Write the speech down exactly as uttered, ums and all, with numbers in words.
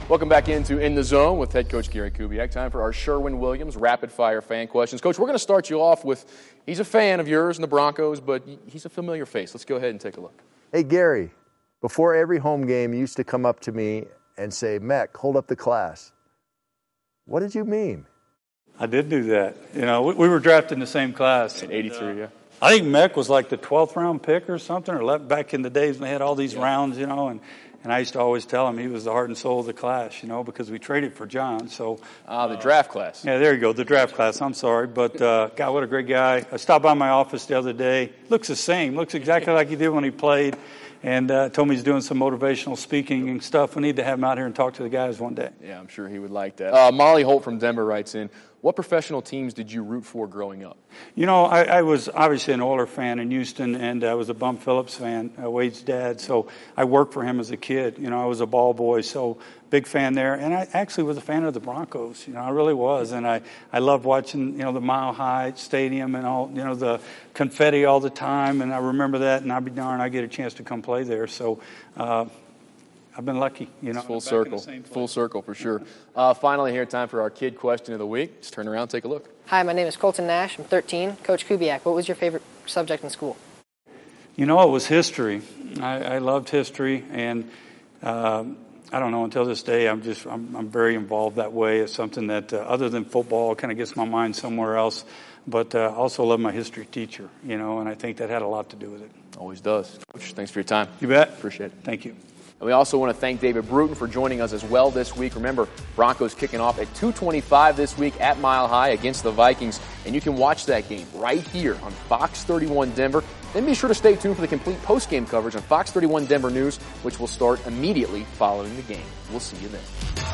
Welcome back into In the Zone with head coach Gary Kubiak. Time for our Sherwin-Williams rapid-fire fan questions. Coach, we're going to start you off with, he's a fan of yours and the Broncos, but he's a familiar face. Let's go ahead and take a look. Hey, Gary, before every home game, you used to come up to me and say, Mech, hold up the class. What did you mean? I did do that. You know, we, we were drafted in the same class. In eighty-three, and, uh, yeah. I think Mech was like the twelfth round pick or something, or left back in the days when they had all these yeah. rounds, you know, and And I used to always tell him he was the heart and soul of the class, you know, because we traded for John. So Ah, uh, the draft class. Yeah, there you go, the draft class. I'm sorry. But, uh, God, what a great guy. I stopped by my office the other day. Looks the same. Looks exactly like he did when he played. And uh, told me he's doing some motivational speaking and stuff. We need to have him out here and talk to the guys one day. Yeah, I'm sure he would like that. Uh, Molly Holt from Denver writes in, what professional teams did you root for growing up? You know, I, I was obviously an Oilers fan in Houston, and I was a Bum Phillips fan, uh, Wade's dad. So I worked for him as a kid. You know, I was a ball boy, so big fan there. And I actually was a fan of the Broncos. You know, I really was. And I, I loved watching, you know, the Mile High Stadium and all, you know, the confetti all the time. And I remember that, and I'd be darned I get a chance to come play there. So, uh, I've been lucky, you know. It's full circle, full circle for sure. Uh, finally, here, time for our kid question of the week. Just turn around, take a look. Hi, my name is Colton Nash. I'm thirteen. Coach Kubiak, what was your favorite subject in school? You know, it was history. I, I loved history, and uh, I don't know, until this day, I'm just I'm, I'm very involved that way. It's something that, uh, other than football, kind of gets my mind somewhere else. But I uh, also love my history teacher, you know, and I think that had a lot to do with it. Always does. Coach, thanks for your time. You bet. Appreciate it. Thank you. And we also want to thank David Bruton for joining us as well this week. Remember, Broncos kicking off at two twenty-five this week at Mile High against the Vikings. And you can watch that game right here on Fox thirty-one Denver. Then be sure to stay tuned for the complete post-game coverage on Fox thirty-one Denver News, which will start immediately following the game. We'll see you then.